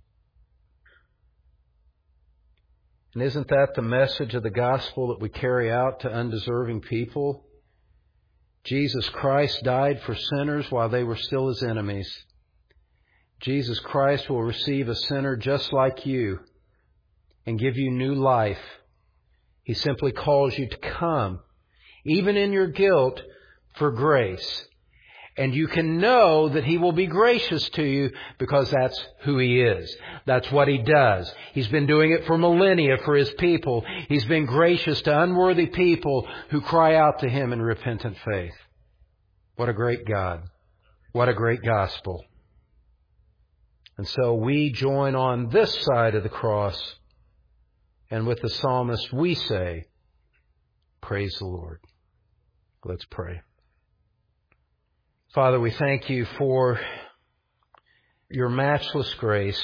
And isn't that the message of the gospel that we carry out to undeserving people? Jesus Christ died for sinners while they were still His enemies. Jesus Christ will receive a sinner just like you and give you new life. He simply calls you to come, even in your guilt, for grace. And you can know that He will be gracious to you because that's who He is. That's what He does. He's been doing it for millennia for His people. He's been gracious to unworthy people who cry out to Him in repentant faith. What a great God. What a great gospel. And so we join on this side of the cross, and with the psalmist we say, praise the Lord. Let's pray. Father, we thank You for Your matchless grace.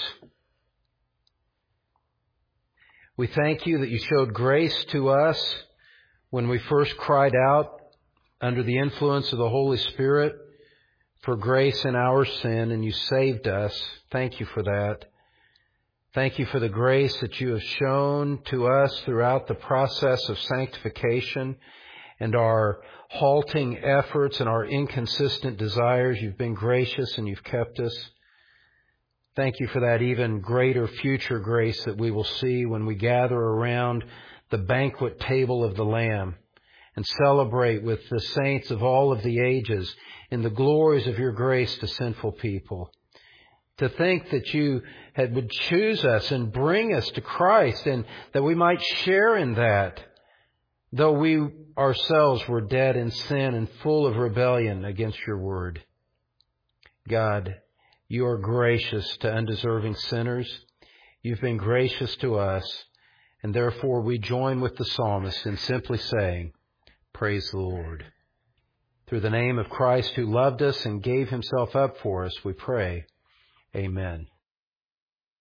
We thank You that You showed grace to us when we first cried out under the influence of the Holy Spirit for grace in our sin, and You saved us. Thank You for that. Thank You for the grace that You have shown to us throughout the process of sanctification and our halting efforts and our inconsistent desires. You've been gracious and You've kept us. Thank You for that even greater future grace that we will see when we gather around the banquet table of the Lamb and celebrate with the saints of all of the ages in the glories of Your grace to sinful people. To think that You would choose us and bring us to Christ, and that we might share in that, though we ourselves were dead in sin and full of rebellion against Your word. God, You are gracious to undeserving sinners. You've been gracious to us, and therefore we join with the psalmist in simply saying, praise the Lord. Through the name of Christ who loved us and gave Himself up for us, we pray. Amen.